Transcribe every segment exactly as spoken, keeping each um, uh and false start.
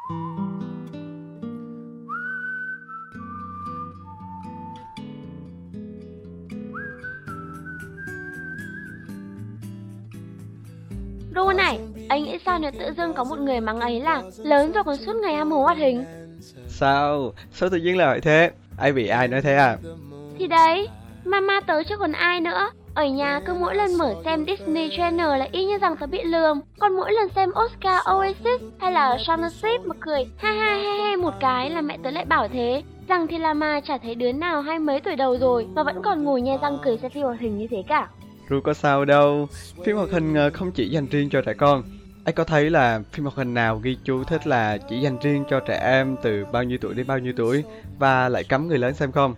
Ru này, anh nghĩ sao nếu tự dưng có một người mắng ấy là lớn rồi còn suốt ngày ham hố hoạt hình? Sao? Sao tự nhiên lại thế? Ai bị ai nói thế à? Thì đấy, mama tớ chứ còn ai nữa. Ở nhà cứ mỗi lần mở xem Disney Channel là y như rằng tớ bị lườm. Còn mỗi lần xem Oscar Oasis hay là Somerset mà cười ha ha he he một cái là mẹ tớ lại bảo thế. Rằng thì là mà chả thấy đứa nào hai mấy tuổi đầu rồi mà vẫn còn ngồi nhe răng cười xem phim hoạt hình như thế cả. Ru có sao đâu, phim hoạt hình không chỉ dành riêng cho trẻ con. Anh có thấy là phim hoạt hình nào ghi chú thích là chỉ dành riêng cho trẻ em từ bao nhiêu tuổi đến bao nhiêu tuổi và lại cấm người lớn xem không?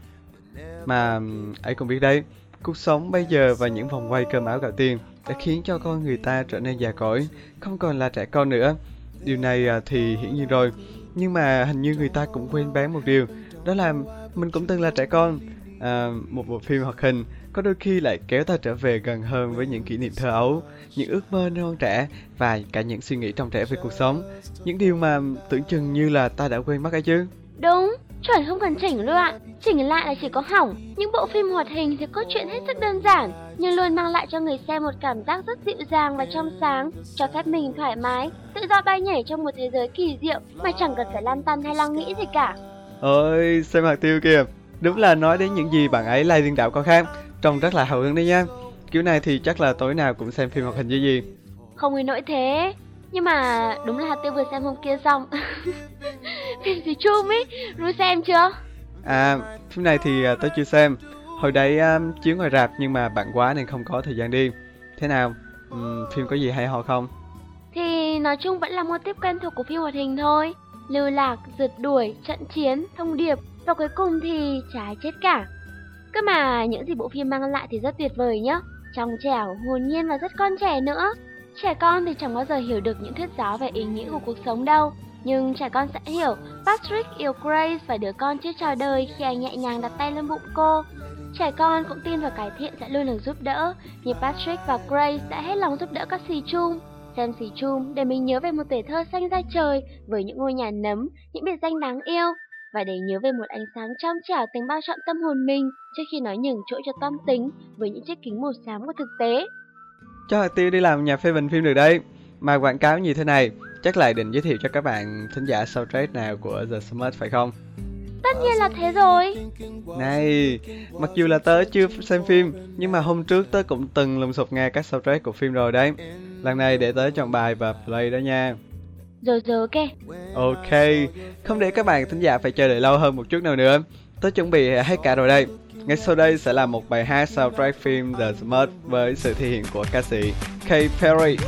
Mà anh cũng biết đấy, cuộc sống bây giờ và những vòng quay cơm áo gạo tiền đã khiến cho con người ta trở nên già cỗi, không còn là trẻ con nữa. Điều này thì hiển nhiên rồi, nhưng mà hình như người ta cũng quên bén một điều, đó là mình cũng từng là trẻ con. À, một bộ phim hoạt hình có đôi khi lại kéo ta trở về gần hơn với những kỷ niệm thơ ấu, những ước mơ non trẻ và cả những suy nghĩ trong trẻ về cuộc sống, những điều mà tưởng chừng như là ta đã quên mất ấy chứ. Đúng, chuẩn không cần chỉnh luôn ạ. Chỉnh lại là chỉ có hỏng. Những bộ phim hoạt hình thì có chuyện hết sức đơn giản, nhưng luôn mang lại cho người xem một cảm giác rất dịu dàng và trong sáng, cho phép mình thoải mái, tự do bay nhảy trong một thế giới kỳ diệu mà chẳng cần phải lăn tăn hay lo nghĩ gì cả. Ôi, xem hạt tiêu kìa, đúng là nói đến những gì bạn ấy lai liên đạo có khác, trông rất là hào hứng đấy nha. Kiểu này thì chắc là tối nào cũng xem phim hoạt hình chứ gì. Không đến nỗi thế, nhưng mà đúng là hạt tiêu vừa xem hôm kia xong. Phim gì chum ấy, Ru xem chưa? À, phim này thì tớ chưa xem. Hồi đấy um, chiếu ngoài rạp nhưng mà bận quá nên không có thời gian đi. Thế nào? Um, phim có gì hay ho không? Thì nói chung vẫn là mô típ quen thuộc của phim hoạt hình thôi. Lưu lạc, rượt đuổi, trận chiến, thông điệp và cuối cùng thì chả ai chết cả. Cơ mà những gì bộ phim mang lại thì rất tuyệt vời nhá. Trong trẻo, hồn nhiên và rất con trẻ nữa. Trẻ con thì chẳng bao giờ hiểu được những thuyết giáo về ý nghĩa của cuộc sống đâu. Nhưng trẻ con sẽ hiểu Patrick yêu Grace và đứa con chưa chào đời khi anh nhẹ nhàng đặt tay lên bụng cô. Trẻ con cũng tin vào cái thiện sẽ luôn được giúp đỡ, như Patrick và Grace đã hết lòng giúp đỡ các xì chum. Xem xì chum để mình nhớ về một tuổi thơ xanh ra trời với những ngôi nhà nấm, những biệt danh đáng yêu. Và để nhớ về một ánh sáng trong trẻo từng bao trọn tâm hồn mình trước khi nó nhường chỗ cho toan tính với những chiếc kính màu xám của thực tế. Cho hạt tiêu đi làm nhà phê bình phim được đấy. Mà quảng cáo như thế này, chắc lại định giới thiệu cho các bạn thính giả soundtrack nào của The Smurfs phải không? Tất nhiên là thế rồi. Này, mặc dù là tớ chưa xem phim, nhưng mà hôm trước tớ cũng từng lùng sục nghe các soundtrack của phim rồi đấy. Lần này để tớ chọn bài và play đó nha. Rồi rồi ok. Ok, không để các bạn thính giả phải chờ đợi lâu hơn một chút nào nữa. Tớ chuẩn bị hết cả rồi đây. Ngay sau đây sẽ là một bài hát soundtrack phim The Smurfs với sự thể hiện của ca sĩ Katy Perry.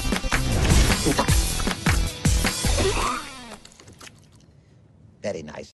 Very nice.